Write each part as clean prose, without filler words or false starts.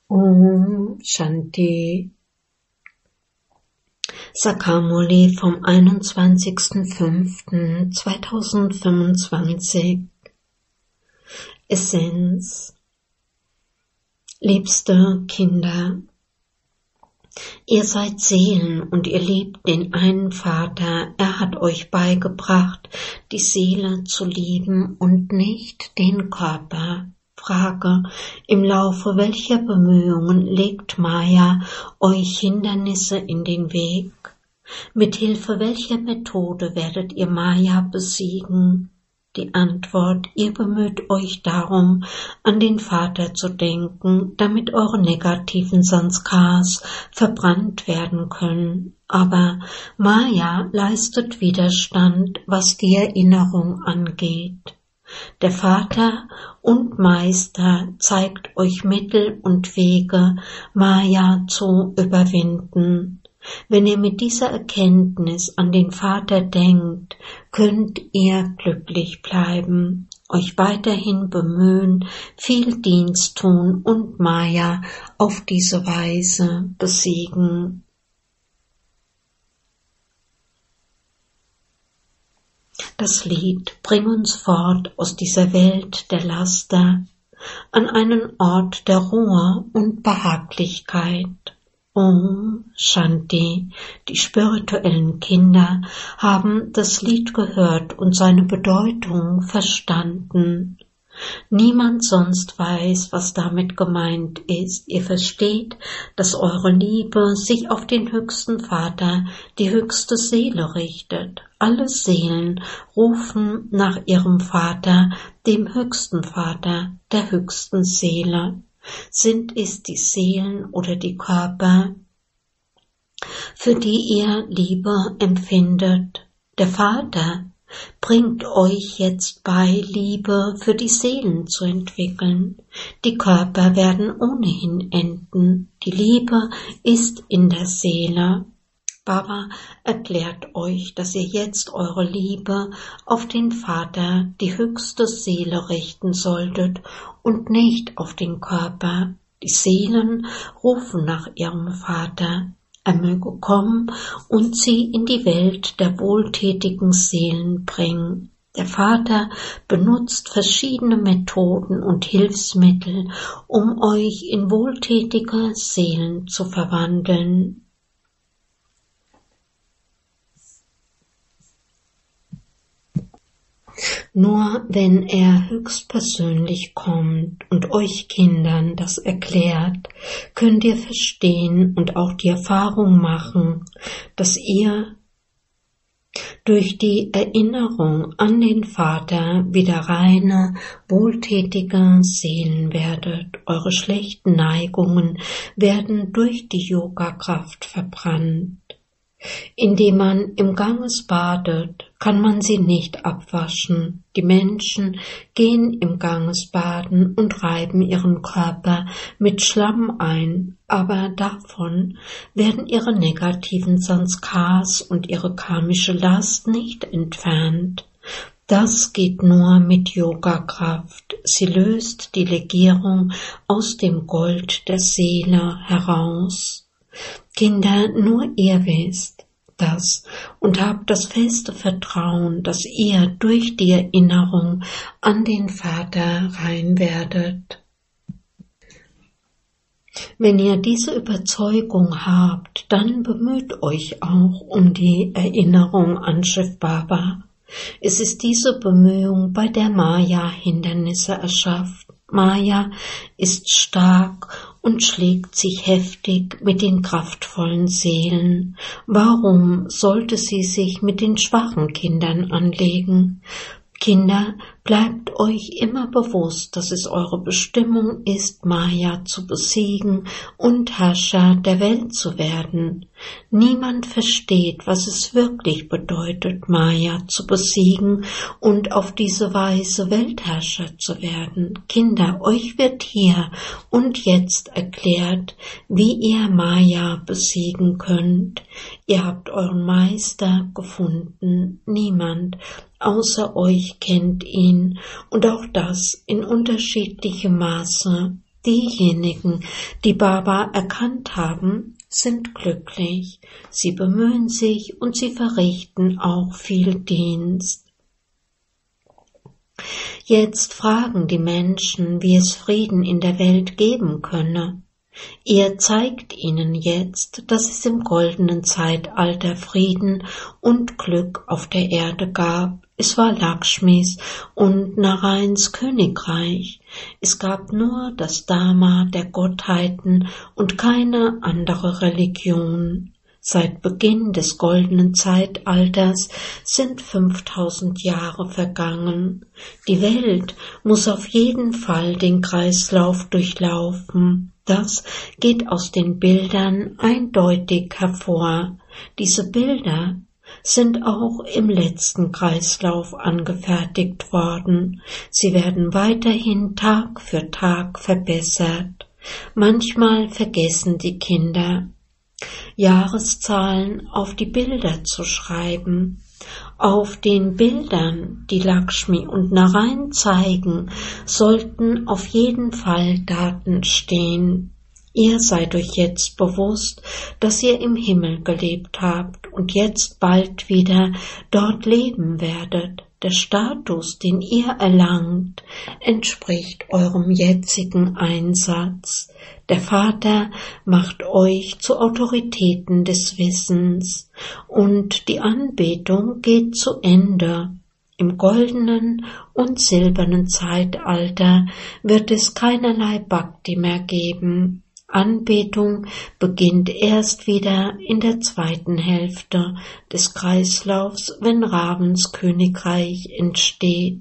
Om Shanti. Sakamuli vom 21.05.2025. Essenz. Liebste Kinder, ihr seid Seelen und ihr liebt den einen Vater. Er hat euch beigebracht, die Seele zu lieben und nicht den Körper. Frage: Im Laufe welcher Bemühungen legt Maya euch Hindernisse in den Weg? Mithilfe welcher Methode werdet ihr Maya besiegen? Die Antwort: Ihr bemüht euch darum, an den Vater zu denken, damit eure negativen Sanskars verbrannt werden können. Aber Maya leistet Widerstand, was die Erinnerung angeht. Der Vater und Meister zeigt euch Mittel und Wege, Maya zu überwinden. Wenn ihr mit dieser Erkenntnis an den Vater denkt, könnt ihr glücklich bleiben, euch weiterhin bemühen, viel Dienst tun und Maya auf diese Weise besiegen. Das Lied: Bring uns fort aus dieser Welt der Laster an einen Ort der Ruhe und Behaglichkeit. Om Shanti. Die spirituellen Kinder haben das Lied gehört und seine Bedeutung verstanden. Niemand sonst weiß, was damit gemeint ist. Ihr versteht, dass eure Liebe sich auf den höchsten Vater, die höchste Seele richtet. Alle Seelen rufen nach ihrem Vater, dem höchsten Vater, der höchsten Seele. Sind es die Seelen oder die Körper, für die ihr Liebe empfindet? Der Vater bringt euch jetzt bei, Liebe für die Seelen zu entwickeln. Die Körper werden ohnehin enden. Die Liebe ist in der Seele. Baba erklärt euch, dass ihr jetzt eure Liebe auf den Vater, die höchste Seele, richten solltet und nicht auf den Körper. Die Seelen rufen nach ihrem Vater. Er möge kommen und sie in die Welt der wohltätigen Seelen bringen. Der Vater benutzt verschiedene Methoden und Hilfsmittel, um euch in wohltätige Seelen zu verwandeln. Nur wenn er höchstpersönlich kommt und euch Kindern das erklärt, könnt ihr verstehen und auch die Erfahrung machen, dass ihr durch die Erinnerung an den Vater wieder reine, wohltätige Seelen werdet. Eure schlechten Neigungen werden durch die Yoga-Kraft verbrannt. Indem man im Ganges badet, kann man sie nicht abwaschen. Die Menschen gehen im Ganges baden und reiben ihren Körper mit Schlamm ein, aber davon werden ihre negativen Sanskars und ihre karmische Last nicht entfernt. Das geht nur mit Yoga-Kraft. Sie löst die Legierung aus dem Gold der Seele heraus. Kinder, nur ihr wisst das und habt das feste Vertrauen, dass ihr durch die Erinnerung an den Vater rein werdet. Wenn ihr diese Überzeugung habt, dann bemüht euch auch um die Erinnerung an Shiv Baba. Es ist diese Bemühung, bei der Maya Hindernisse erschafft. Maya ist stark und schlägt sich heftig mit den kraftvollen Seelen. Warum sollte sie sich mit den schwachen Kindern anlegen? Kinder, bleibt euch immer bewusst, dass es eure Bestimmung ist, Maya zu besiegen und Herrscher der Welt zu werden. Niemand versteht, was es wirklich bedeutet, Maya zu besiegen und auf diese Weise Weltherrscher zu werden. Kinder, euch wird hier und jetzt erklärt, wie ihr Maya besiegen könnt. Ihr habt euren Meister gefunden. Niemand außer euch kennt ihn, und auch das in unterschiedlichem Maße. Diejenigen, die Baba erkannt haben, sind glücklich. Sie bemühen sich und sie verrichten auch viel Dienst. Jetzt fragen die Menschen, wie es Frieden in der Welt geben könne. Ihr zeigt ihnen jetzt, dass es im goldenen Zeitalter Frieden und Glück auf der Erde gab. Es war Lakshmis und Narayans Königreich. Es gab nur das Dharma der Gottheiten und keine andere Religion. Seit Beginn des goldenen Zeitalters sind 5000 Jahre vergangen. Die Welt muss auf jeden Fall den Kreislauf durchlaufen. Das geht aus den Bildern eindeutig hervor. Diese Bilder sind auch im letzten Kreislauf angefertigt worden. Sie werden weiterhin Tag für Tag verbessert. Manchmal vergessen die Kinder, Jahreszahlen auf die Bilder zu schreiben. Auf den Bildern, die Lakshmi und Narayan zeigen, sollten auf jeden Fall Daten stehen. Ihr seid euch jetzt bewusst, dass ihr im Himmel gelebt habt und jetzt bald wieder dort leben werdet. Der Status, den ihr erlangt, entspricht eurem jetzigen Einsatz. Der Vater macht euch zu Autoritäten des Wissens und die Anbetung geht zu Ende. Im goldenen und silbernen Zeitalter wird es keinerlei Bhakti mehr geben. Anbetung beginnt erst wieder in der zweiten Hälfte des Kreislaufs, wenn Ravens Königreich entsteht.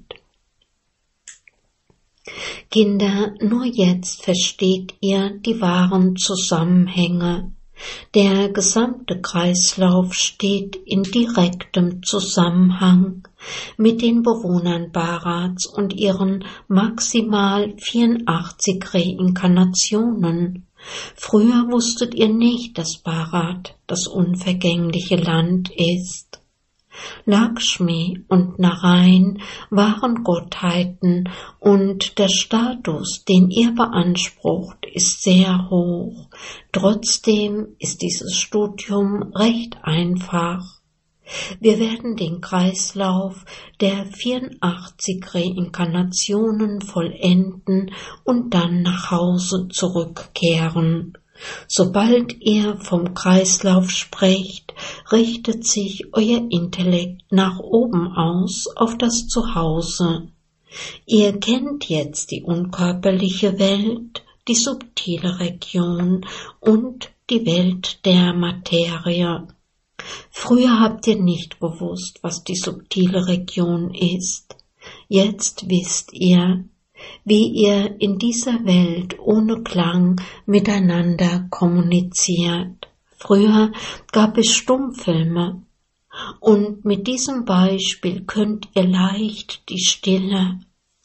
Kinder, nur jetzt versteht ihr die wahren Zusammenhänge. Der gesamte Kreislauf steht in direktem Zusammenhang mit den Bewohnern Bharats und ihren maximal 84 Reinkarnationen. Früher wusstet ihr nicht, dass Bharat das unvergängliche Land ist. Lakshmi und Narayan waren Gottheiten und der Status, den ihr beansprucht, ist sehr hoch. Trotzdem ist dieses Studium recht einfach. Wir werden den Kreislauf der 84 Reinkarnationen vollenden und dann nach Hause zurückkehren. Sobald ihr vom Kreislauf sprecht, richtet sich euer Intellekt nach oben aus auf das Zuhause. Ihr kennt jetzt die unkörperliche Welt, die subtile Region und die Welt der Materie. Früher habt ihr nicht gewusst, was die subtile Region ist. Jetzt wisst ihr, wie ihr in dieser Welt ohne Klang miteinander kommuniziert. Früher gab es Stummfilme und mit diesem Beispiel könnt ihr leicht die Stille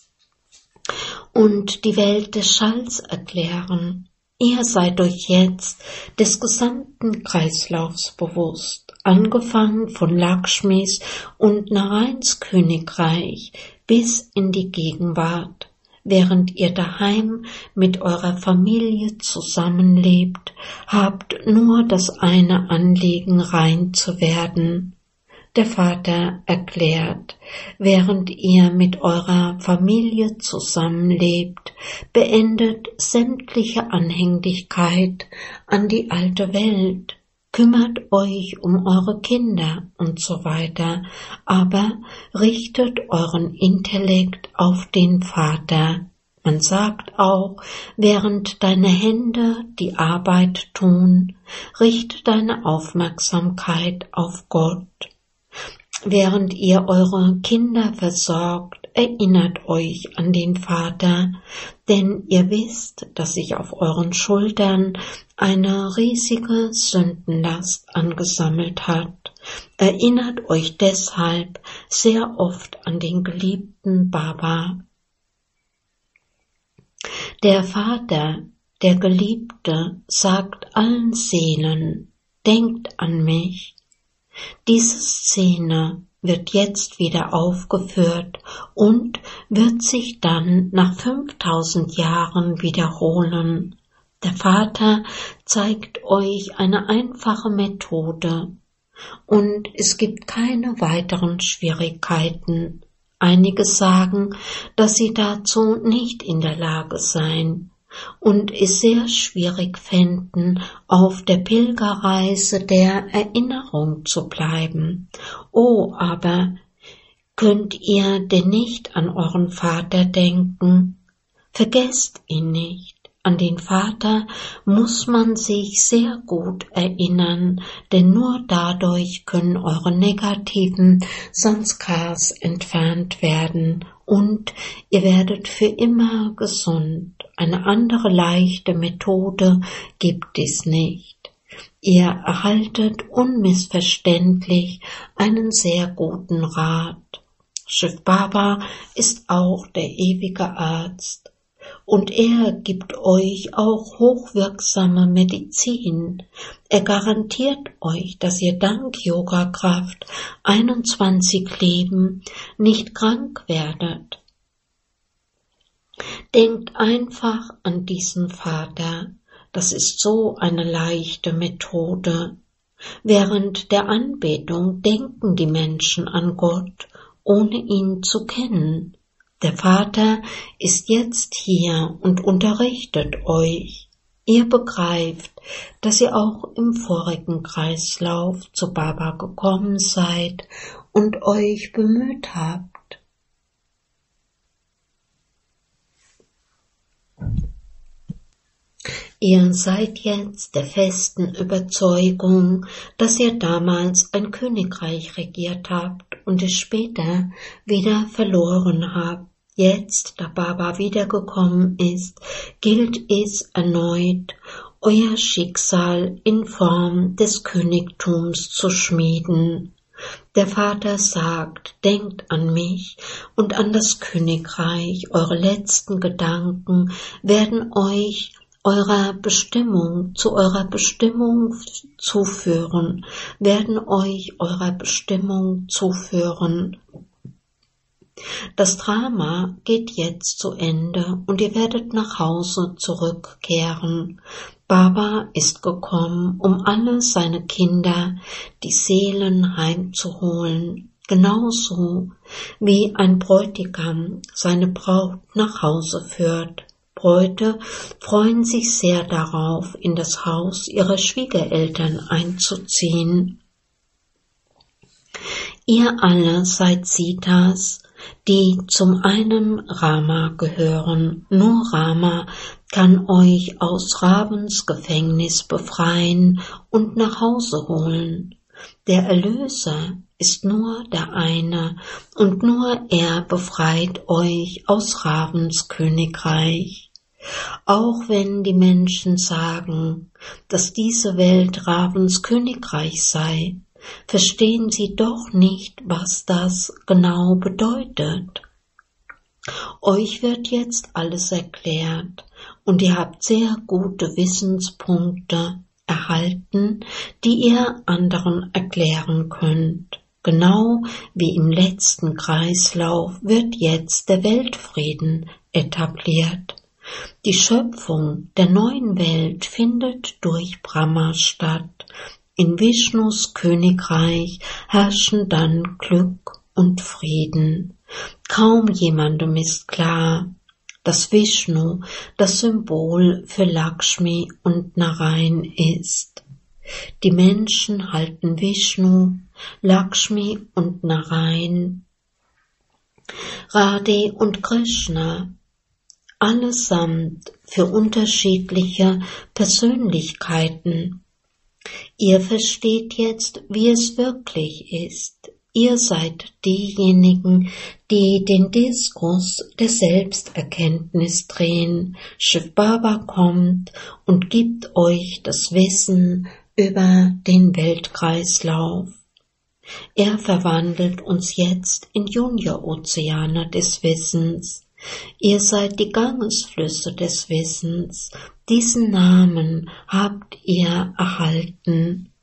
und die Welt des Schalls erklären. Ihr seid euch jetzt des gesamten Kreislaufs bewusst, angefangen von Lakshmis und Narayans Königreich bis in die Gegenwart. Während ihr daheim mit eurer Familie zusammenlebt, habt nur das eine Anliegen, rein zu werden. Der Vater erklärt, während ihr mit eurer Familie zusammenlebt, beendet sämtliche Anhänglichkeit an die alte Welt, kümmert euch um eure Kinder und so weiter, aber richtet euren Intellekt auf den Vater. Man sagt auch, während deine Hände die Arbeit tun, richte deine Aufmerksamkeit auf Gott. Während ihr eure Kinder versorgt, erinnert euch an den Vater, denn ihr wisst, dass sich auf euren Schultern eine riesige Sündenlast angesammelt hat. Erinnert euch deshalb sehr oft an den geliebten Baba. Der Vater, der Geliebte, sagt allen Seelen, denkt an mich. Diese Szene wird jetzt wieder aufgeführt und wird sich dann nach 5000 Jahren wiederholen. Der Vater zeigt euch eine einfache Methode und es gibt keine weiteren Schwierigkeiten. Einige sagen, dass sie dazu nicht in der Lage seien und es sehr schwierig fänden, auf der Pilgerreise der Erinnerung zu bleiben. Oh, aber könnt ihr denn nicht an euren Vater denken? Vergesst ihn nicht. An den Vater muss man sich sehr gut erinnern, denn nur dadurch können eure negativen Sanskars entfernt werden und ihr werdet für immer gesund. Eine andere leichte Methode gibt es nicht. Ihr erhaltet unmissverständlich einen sehr guten Rat. Shiv Baba ist auch der ewige Arzt. Und er gibt euch auch hochwirksame Medizin. Er garantiert euch, dass ihr dank Yoga-Kraft 21 Leben nicht krank werdet. Denkt einfach an diesen Vater. Das ist so eine leichte Methode. Während der Anbetung denken die Menschen an Gott, ohne ihn zu kennen. Der Vater ist jetzt hier und unterrichtet euch. Ihr begreift, dass ihr auch im vorigen Kreislauf zu Baba gekommen seid und euch bemüht habt. Ihr seid jetzt der festen Überzeugung, dass ihr damals ein Königreich regiert habt und es später wieder verloren habt. Jetzt, da Baba wiedergekommen ist, gilt es erneut, euer Schicksal in Form des Königtums zu schmieden. Der Vater sagt, denkt an mich und an das Königreich. Eure letzten Gedanken werden euch zu eurer Bestimmung zuführen, werden euch eurer Bestimmung zuführen. Das Drama geht jetzt zu Ende und ihr werdet nach Hause zurückkehren. Baba ist gekommen, um alle seine Kinder, die Seelen heimzuholen, genauso wie ein Bräutigam seine Braut nach Hause führt. Bräute freuen sich sehr darauf, in das Haus ihrer Schwiegereltern einzuziehen. Ihr alle seid Sitas, die zum einen Rama gehören. Nur Rama kann euch aus Ravens Gefängnis befreien und nach Hause holen. Der Erlöser ist nur der eine und nur er befreit euch aus Ravens Königreich. Auch wenn die Menschen sagen, dass diese Welt Ravens Königreich sei, verstehen sie doch nicht, was das genau bedeutet. Euch wird jetzt alles erklärt und ihr habt sehr gute Wissenspunkte erhalten, die ihr anderen erklären könnt. Genau wie im letzten Kreislauf wird jetzt der Weltfrieden etabliert. Die Schöpfung der neuen Welt findet durch Brahma statt. In Vishnus Königreich herrschen dann Glück und Frieden. Kaum jemandem ist klar, dass Vishnu das Symbol für Lakshmi und Narayan ist. Die Menschen halten Vishnu, Lakshmi und Narayan, Radhe und Krishna allesamt für unterschiedliche Persönlichkeiten. Ihr versteht jetzt, wie es wirklich ist. Ihr seid diejenigen, die den Diskus der Selbsterkenntnis drehen. Shiv Baba kommt und gibt euch das Wissen über den Weltkreislauf. Er verwandelt uns jetzt in Junior-Ozeane des Wissens. Ihr seid die Gangesflüsse des Wissens. Diesen Namen habt ihr erhalten.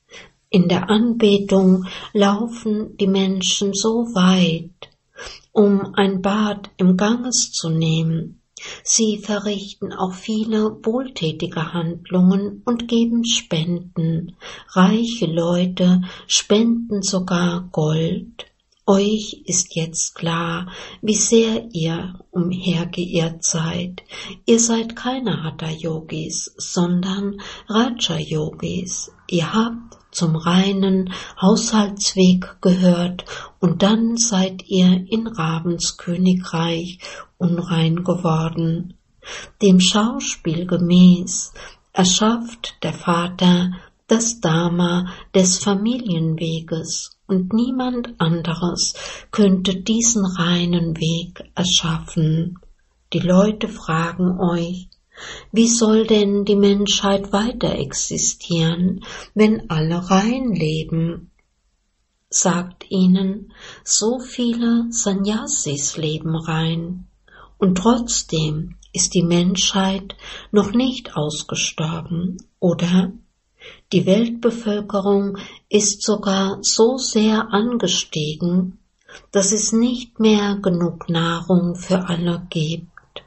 In der Anbetung laufen die Menschen so weit, um ein Bad im Ganges zu nehmen. Sie verrichten auch viele wohltätige Handlungen und geben Spenden. Reiche Leute spenden sogar Gold. Euch ist jetzt klar, wie sehr ihr umhergeirrt seid. Ihr seid keine Hatha-Yogis, sondern Raja-Yogis. Ihr habt zum reinen Haushaltsweg gehört und dann seid ihr in Ravens Königreich unrein geworden. Dem Schauspiel gemäß erschafft der Vater das Dharma des Familienweges und niemand anderes könnte diesen reinen Weg erschaffen. Die Leute fragen euch, wie soll denn die Menschheit weiter existieren, wenn alle rein leben? Sagt ihnen, so viele Sannyasis leben rein, und trotzdem ist die Menschheit noch nicht ausgestorben, oder? Die Weltbevölkerung ist sogar so sehr angestiegen, dass es nicht mehr genug Nahrung für alle gibt.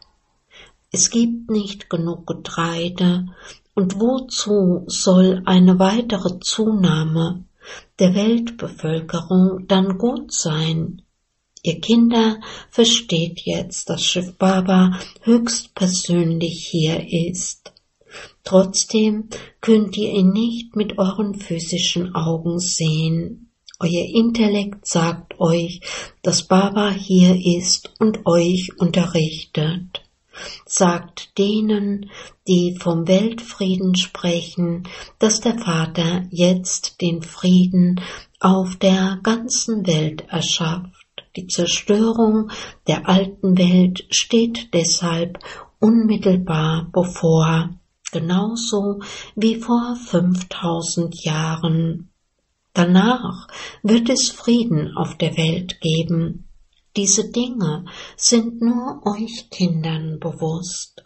Es gibt nicht genug Getreide, und wozu soll eine weitere Zunahme der Weltbevölkerung dann gut sein? Ihr Kinder versteht jetzt, dass Shiv Baba höchstpersönlich hier ist. Trotzdem könnt ihr ihn nicht mit euren physischen Augen sehen. Euer Intellekt sagt euch, dass Baba hier ist und euch unterrichtet. Sagt denen, die vom Weltfrieden sprechen, dass der Vater jetzt den Frieden auf der ganzen Welt erschafft. Die Zerstörung der alten Welt steht deshalb unmittelbar bevor, genauso wie vor 5000 Jahren. Danach wird es Frieden auf der Welt geben. Diese Dinge sind nur euch Kindern bewusst.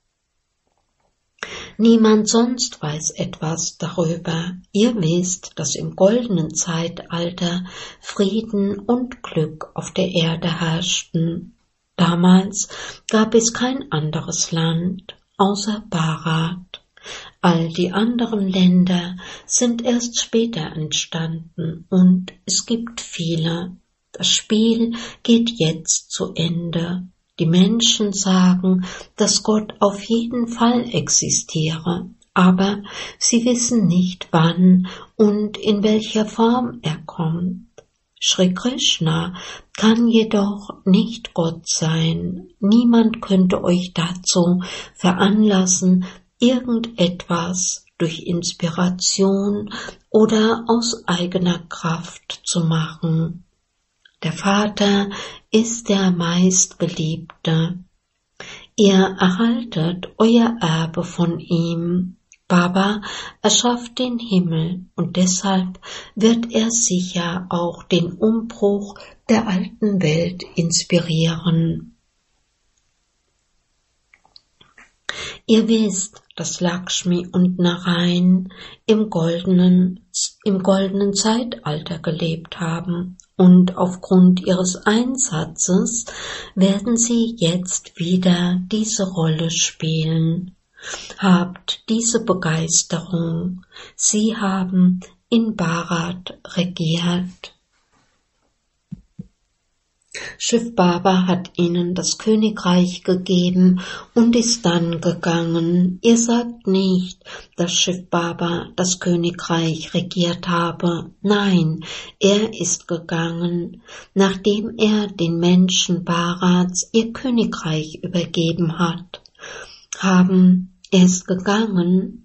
Niemand sonst weiß etwas darüber. Ihr wisst, dass im goldenen Zeitalter Frieden und Glück auf der Erde herrschten. Damals gab es kein anderes Land außer Bharat. All die anderen Länder sind erst später entstanden und es gibt viele. Das Spiel geht jetzt zu Ende. Die Menschen sagen, dass Gott auf jeden Fall existiere, aber sie wissen nicht, wann und in welcher Form er kommt. Shri Krishna kann jedoch nicht Gott sein. Niemand könnte euch dazu veranlassen, irgendetwas durch Inspiration oder aus eigener Kraft zu machen. Der Vater ist der meistgeliebte. Ihr erhaltet euer Erbe von ihm. Baba erschafft den Himmel und deshalb wird er sicher auch den Umbruch der alten Welt inspirieren. Ihr wisst, dass Lakshmi und Narayan im goldenen Zeitalter gelebt haben und aufgrund ihres Einsatzes werden sie jetzt wieder diese Rolle spielen. Habt diese Begeisterung. Sie haben in Bharat regiert. Shiv Baba hat ihnen das Königreich gegeben und ist dann gegangen. Ihr sagt nicht, dass Shiv Baba das Königreich regiert habe. Nein, er ist gegangen, nachdem er den Menschen Bharats ihr Königreich übergeben hat. Er ist gegangen,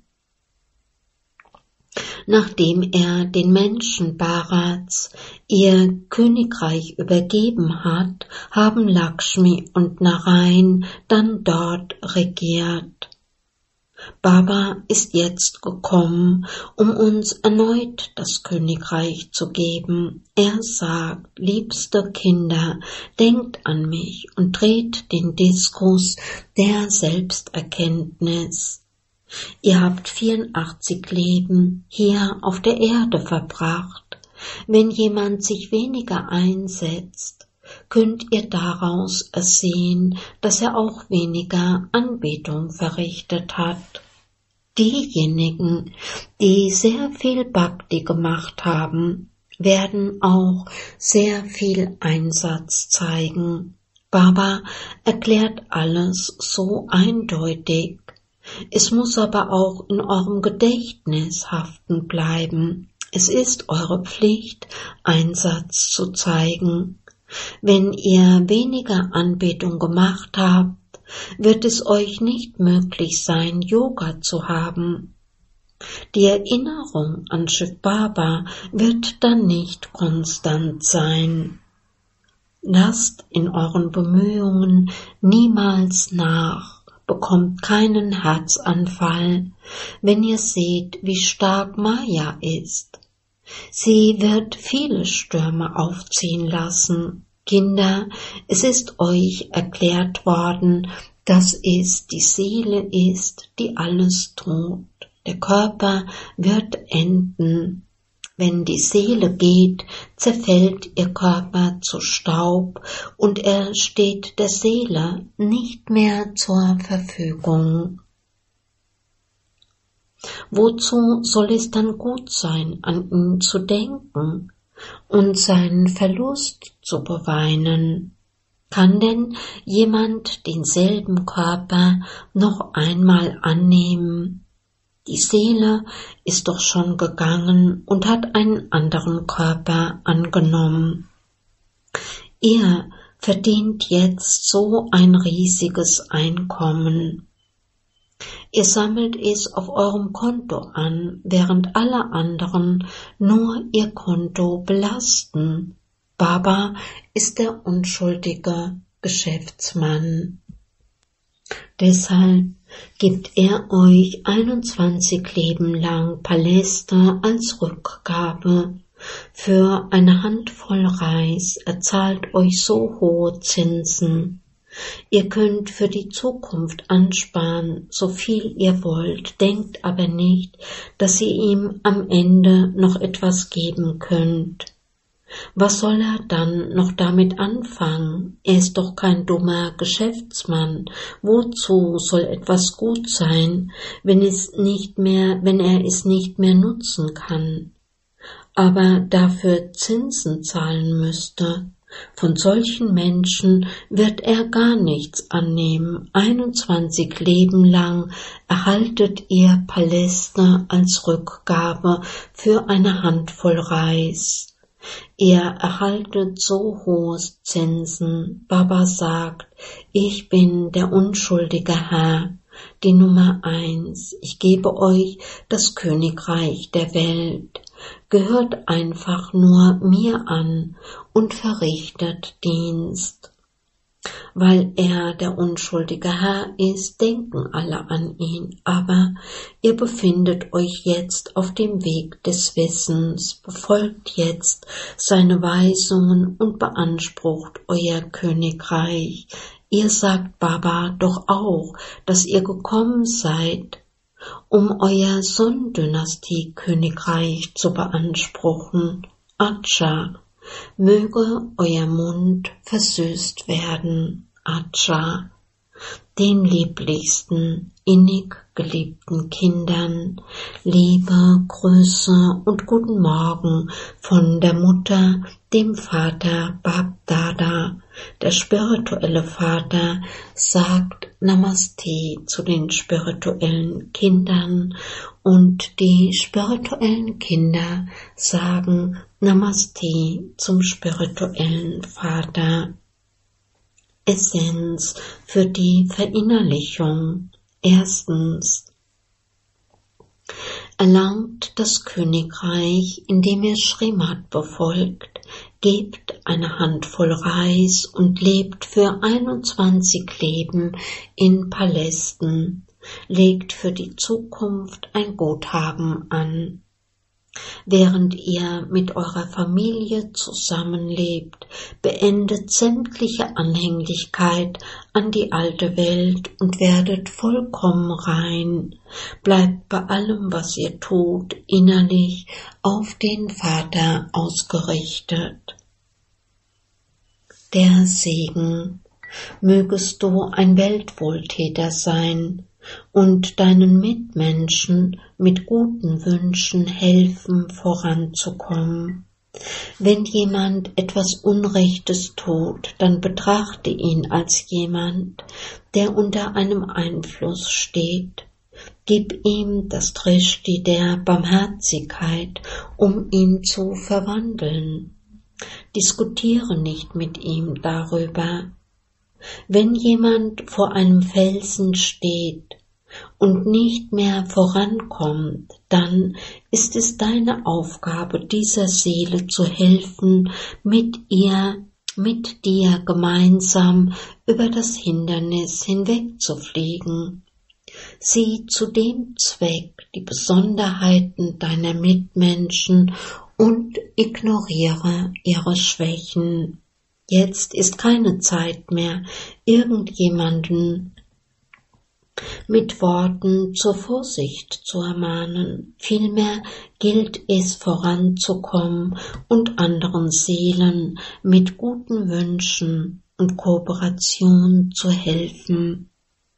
nachdem er den Menschen Bharats ihr Königreich übergeben hat, haben Lakshmi und Narayan dann dort regiert. Baba ist jetzt gekommen, um uns erneut das Königreich zu geben. Er sagt, liebste Kinder, denkt an mich und dreht den Diskus der Selbsterkenntnis. Ihr habt 84 Leben hier auf der Erde verbracht. Wenn jemand sich weniger einsetzt, könnt ihr daraus ersehen, dass er auch weniger Anbetung verrichtet hat. Diejenigen, die sehr viel Bhakti gemacht haben, werden auch sehr viel Einsatz zeigen. Baba erklärt alles so eindeutig. Es muss aber auch in eurem Gedächtnis haften bleiben. Es ist eure Pflicht, Einsatz zu zeigen. Wenn ihr weniger Anbetung gemacht habt, wird es euch nicht möglich sein, Yoga zu haben. Die Erinnerung an Shiv Baba wird dann nicht konstant sein. Lasst in euren Bemühungen niemals nach, bekommt keinen Herzanfall, wenn ihr seht, wie stark Maya ist. Sie wird viele Stürme aufziehen lassen. Kinder, es ist euch erklärt worden, dass es die Seele ist, die alles tut. Der Körper wird enden. Wenn die Seele geht, zerfällt ihr Körper zu Staub und er steht der Seele nicht mehr zur Verfügung. Wozu soll es dann gut sein, an ihn zu denken und seinen Verlust zu beweinen? Kann denn jemand denselben Körper noch einmal annehmen? Die Seele ist doch schon gegangen und hat einen anderen Körper angenommen. Ihr verdient jetzt so ein riesiges Einkommen. Ihr sammelt es auf eurem Konto an, während alle anderen nur ihr Konto belasten. Baba ist der unschuldige Geschäftsmann. Deshalb gibt er euch 21 Leben lang Paläste als Rückgabe. Für eine Handvoll Reis er zahlt euch so hohe Zinsen. Ihr könnt für die Zukunft ansparen, so viel ihr wollt, denkt aber nicht, dass ihr ihm am Ende noch etwas geben könnt. Was soll er dann noch damit anfangen? Er ist doch kein dummer Geschäftsmann. Wozu soll etwas gut sein, wenn er es nicht mehr nutzen kann, aber dafür Zinsen zahlen müsste? Von solchen Menschen wird er gar nichts annehmen. 21 Leben lang erhaltet ihr Paläste als Rückgabe für eine Handvoll Reis. Ihr erhaltet so hohe Zinsen. Baba sagt, ich bin der unschuldige Herr, die Nummer 1. Ich gebe euch das Königreich der Welt. Gehört einfach nur mir an und verrichtet Dienst. Weil er der unschuldige Herr ist, denken alle an ihn, aber ihr befindet euch jetzt auf dem Weg des Wissens, befolgt jetzt seine Weisungen und beansprucht euer Königreich. Ihr sagt Baba doch auch, dass ihr gekommen seid, um euer Sonnendynastie-Königreich zu beanspruchen. Acha, möge euer Mund versüßt werden. Acha, den lieblichsten, innig geliebten Kindern, Liebe, Grüße und guten Morgen von der Mutter, dem Vater Bab Dada. Der spirituelle Vater sagt Namaste zu den spirituellen Kindern und die spirituellen Kinder sagen Namaste zum spirituellen Vater. Essenz für die Verinnerlichung. Erstens. Erlangt das Königreich, indem ihr Srimad befolgt, gebt eine Handvoll Reis und lebt für 21 Leben in Palästen, legt für die Zukunft ein Guthaben an. Während ihr mit eurer Familie zusammenlebt, beendet sämtliche Anhänglichkeit an die alte Welt und werdet vollkommen rein. Bleibt bei allem, was ihr tut, innerlich auf den Vater ausgerichtet. Der Segen. Mögest du ein Weltwohltäter sein und deinen Mitmenschen mit guten Wünschen helfen, voranzukommen. Wenn jemand etwas Unrechtes tut, dann betrachte ihn als jemand, der unter einem Einfluss steht. Gib ihm das Drishti der Barmherzigkeit, um ihn zu verwandeln. Diskutiere nicht mit ihm darüber. Wenn jemand vor einem Felsen steht und nicht mehr vorankommt, dann ist es deine Aufgabe, dieser Seele zu helfen, mit dir gemeinsam über das Hindernis hinwegzufliegen. Sieh zu dem Zweck die Besonderheiten deiner Mitmenschen und ignoriere ihre Schwächen. Jetzt ist keine Zeit mehr, irgendjemanden mit Worten zur Vorsicht zu ermahnen. Vielmehr gilt es, voranzukommen und anderen Seelen mit guten Wünschen und Kooperation zu helfen.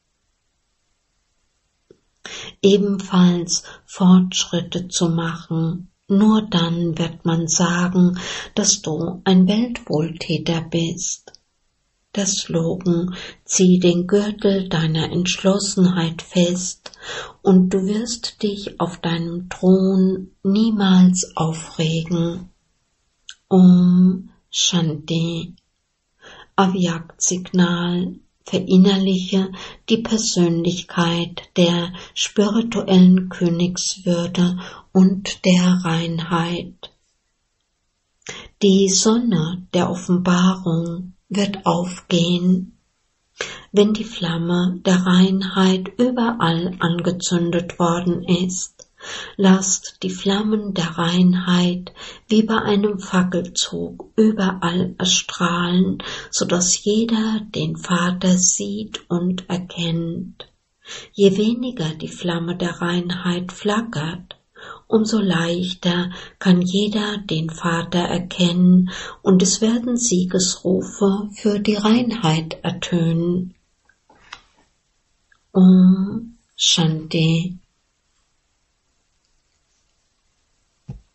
Ebenfalls Fortschritte zu machen. Nur dann wird man sagen, dass du ein Weltwohltäter bist. Der Slogan: Zieh den Gürtel deiner Entschlossenheit fest und du wirst dich auf deinem Thron niemals aufregen. Om Shanti. Avyakt-Signal. Verinnerliche die Persönlichkeit der spirituellen Königswürde und der Reinheit. Die Sonne der Offenbarung wird aufgehen, wenn die Flamme der Reinheit überall angezündet worden ist. Lasst die Flammen der Reinheit wie bei einem Fackelzug überall erstrahlen, so dass jeder den Vater sieht und erkennt. Je weniger die Flamme der Reinheit flackert, umso leichter kann jeder den Vater erkennen und es werden Siegesrufe für die Reinheit ertönen. Om Shanti.